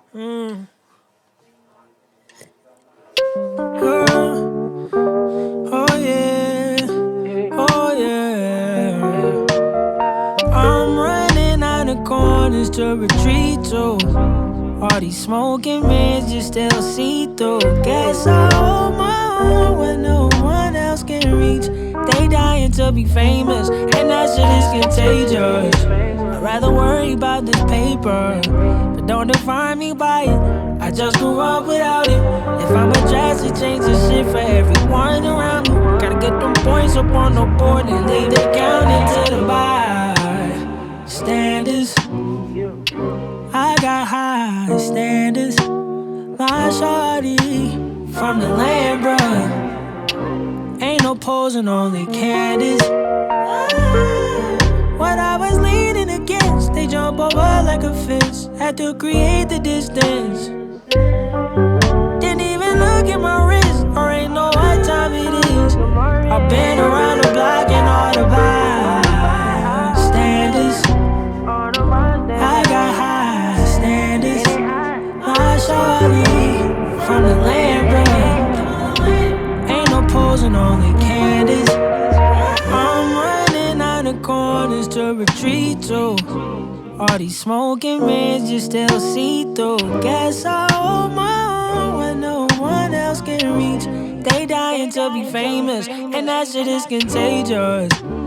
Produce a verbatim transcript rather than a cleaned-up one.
Mm. Oh, oh yeah, oh yeah. I'm running out of corners to retreat to. All these smoking mirrors just still see through. Guess I hold my own when no one else can reach. They dying to be famous, and that shit is contagious. I'd rather worry about this paper, but don't define me by it. I just grew up without it. If I'm a drastic change the shit for everyone around me. Gotta get them points up on the board and leave the counting to the by standards. I got high standards. My shawty from the land, bruh. Ain't no posing, only candies. What I was leaning against, they jump over like a fence. Had to create the distance. Didn't even look at my wrist, or ain't know what time it is. I've been around the block and all the bystanders. I got high standards. My shawty from the land, bro. Ain't no posing, only candies. I'm running out of corners to retreat to. All these smoking mirrors just still see through. Guess I hold my own when no one else can reach. They dying to be famous, and that shit is contagious.